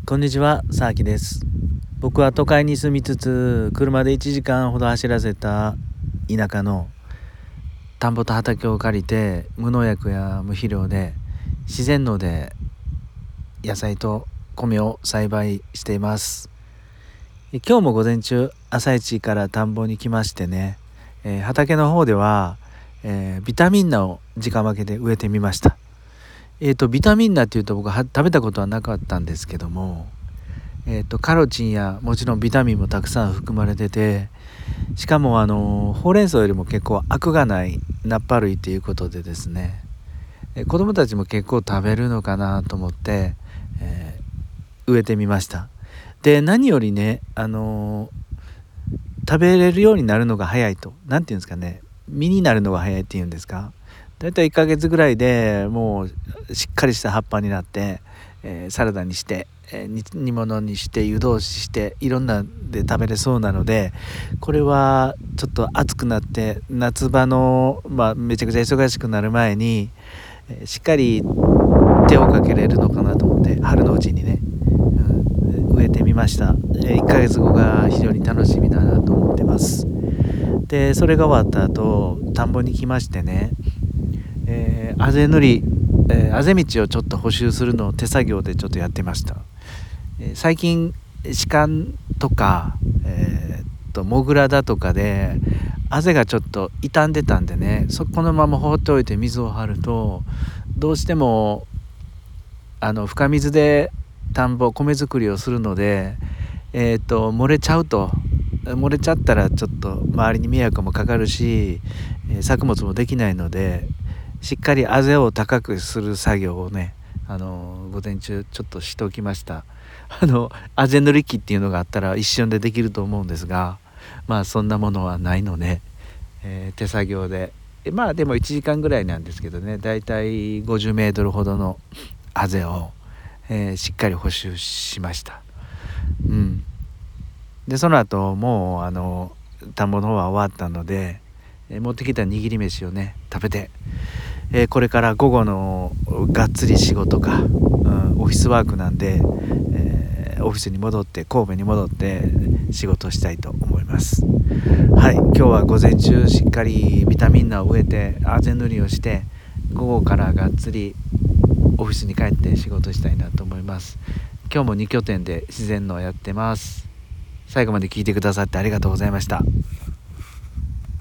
こんにちは、さあきです。僕は都会に住みつつ、車で1時間ほど走らせた田舎の田んぼと畑を借りて、無農薬や無肥料で自然農で野菜と米を栽培しています。今日も午前中朝一から田んぼに来ましてね、畑の方では、ビタミン菜を直負けで植えてみました。ビタミン菜っていうと僕は食べたことはなかったんですけども、カロチンやもちろんビタミンもたくさん含まれてて、しかもほうれん草よりも結構アクがないナッパ類っていうことでですね、子供たちも結構食べるのかなと思って、植えてみました。で、何よりね、食べれるようになるのが早いと、なんていうんですかね、実になるのが早いっていうんですか。だいたい1ヶ月ぐらいでもうしっかりした葉っぱになって、サラダにして、煮物にして湯通ししていろんなで食べれそうなので、これはちょっと暑くなって夏場の、めちゃくちゃ忙しくなる前に、しっかり手をかけれるのかなと思って春のうちにね、植えてみました。1ヶ月後が非常に楽しみだなと思ってます。でそれが終わった後田んぼに来ましてね、あぜ塗り、あぜ道をちょっと補修するのを手作業でちょっとやってました。最近鹿とか、モグラだとかであぜがちょっと傷んでたんでね、このまま放っておいて水を張るとどうしても深水で田んぼ米作りをするので、漏れちゃったらちょっと周りに迷惑もかかるし、作物もできないので、しっかりあぜを高くする作業をね、午前中ちょっとしておきました。あぜ塗り機っていうのがあったら一瞬でできると思うんですが、そんなものはないので、手作業ででも1時間ぐらいなんですけどね、だいたい50メートルほどのあぜを、しっかり補修しました。でその後もう田んぼの方は終わったので、持ってきた握り飯をね食べて、これから午後のがっつり仕事か、オフィスワークなんで、オフィスに戻って神戸に戻って仕事をしたいと思います。はい、今日は午前中しっかりビタミン菜を植えてあぜ塗りをして、午後からがっつりオフィスに帰って仕事したいなと思います。今日も2拠点で自然農をやってます。最後まで聞いてくださってありがとうございました。